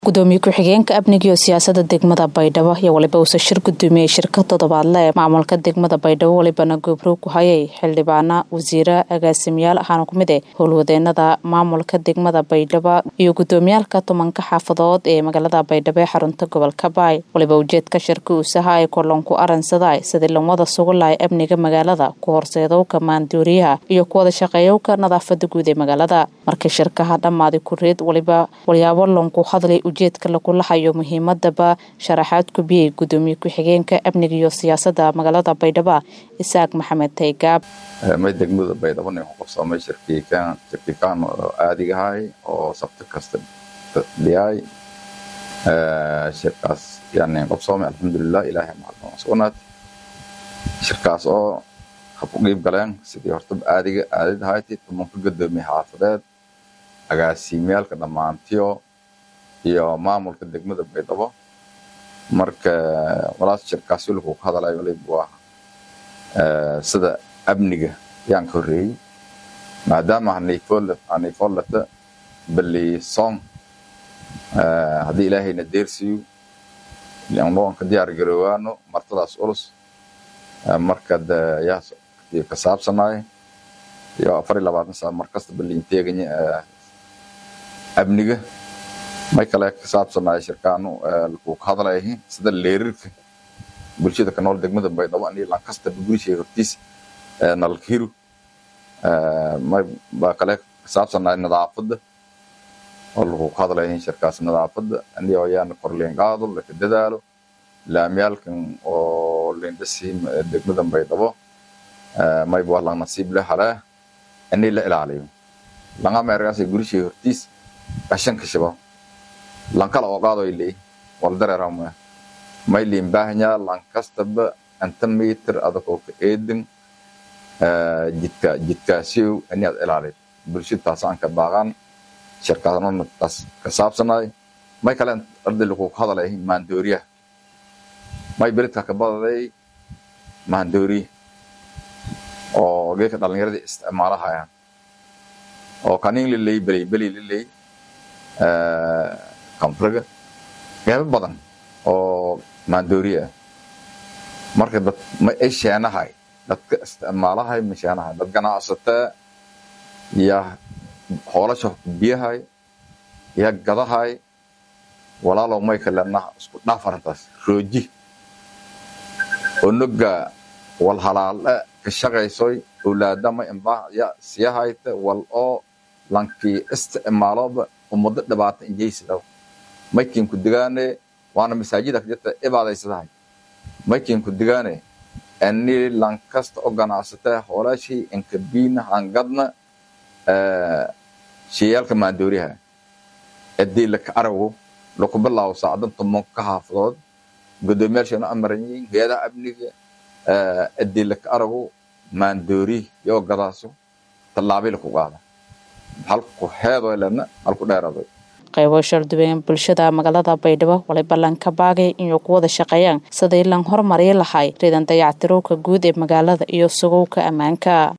gudoomiye ku-xigeenka amniga iyo siyaasadda degmada Baydhabo iyo waliba uu shir gudoomiye shirkad toddobaadle ee maamulka degmada Baydhabo walibana gobro ku hayay xildhibaana wasiira agaasimiyaal ahaan ku mid ah howlwadeenada maamulka degmada Baydhabo iyo gudoomiyaalka tobanka xaafadood ee magaalada Baydhabo ee xarunta gobolka Baay waliba ujeedka shirku uu sahay kulan ku aransaday sidii lamada sugulay amniga magaalada ku horseedowka maandooriyaha iyo ku wada shaqeeyowka nadaafada guud ee magaalada markii shirkaha dhamaaday ku reed waliba walyaabo lonku hadlay ujeedka la kula hayo muhiimadaba sharaxaad ku biyay gudoomiye ku-xigeenka amniga iyo siyaasadda magaalada Baydhabo Isaaq Maxamed Taygaab ma degmada Baydhabo inuu qabsamay shirkiikan aadigahay oo sabta kasta dhiyay shirkaas yani qabsamay alxamdulillah ilaahay macluumaad sugnad shirkaas oo hab u qeyb galeen sidii horta aadigahay tumanka gudoomiye xaafadeed agaasimayaalka dhamaantiyo iyo maamulka degmada Baydhabo marka walaas shirkaas uu ku hadalay waliba sida amniga yaan koreey maadaama aanay foolata bali song hadii ilaahayna deersiyo leeyahay ka diyaar garowaano martadaas ulus marka yaas ka saabsanay iyo 24 saac markasta bali inteeganya amniga ما كلا كسابسنا شركانو لكو هذا له سد الليرك بلشة كنول دقمة بيضاء أني لانكست بقول شيء رتيس نالكيرو ما كلا كسابسنا النظافة والله هذا له شركات النظافة أني ويان كورلين قاضو لكددالو لا ميالكن وليندسي دقمة بيضاء ما يبغى لنا نصيب له حلا أني لا إله عليه لعنا ما يرجع يقول شيء رتيس عشان كشباب lankala oo qaado ilay wal dareerama may liin baahnya lankastaba anta meter adako ka eedin jidka siyo inaad ilaalid bulshadaas aan ka baaqan shirkadana taas ka saabsanay may kale arday lagu hadalay maandooriya may beridka ka baday maandoori oo geeka dhalinyarada isticmaalahayaan oo kanin lilay bali lilay kampraga qayb badan oo maandooriya marka dad ma eeshaanahay dadka isticmaalahay mishaanahay dad ganacsata ya hoolasho biyahay ya gadahay walaalo may kalena isku dhaafarantaas rooji onuga wal halaal ka shaqaysoy awlaadama inba ya siyahayta wal oo lanki isticmaalaba umada dhabaata injeysada makin ku digaane waana masaajida ka jirta ibaadaysadahay makin ku digaane anni lankasta oo ganacsata hoolashi in ka biina hangadna shiyalka maandooriyaha adii la ka arawo loo ku bilaaw saacadan toban ka haafadood gudoomiyaasha amarayeen hay'adaha amniga adii la ka arawo maandoori iyo gadaaso talaabay ku qaada halku heedo lana halku dheerado qaybo shardubeen bulshada magaalada Baydhabo waliba lanka baagay inuu ku wada shaqeeyaan sidii lan horumariyo lahay ridan dayactirowka guud ee magaalada iyo sugowka amaanka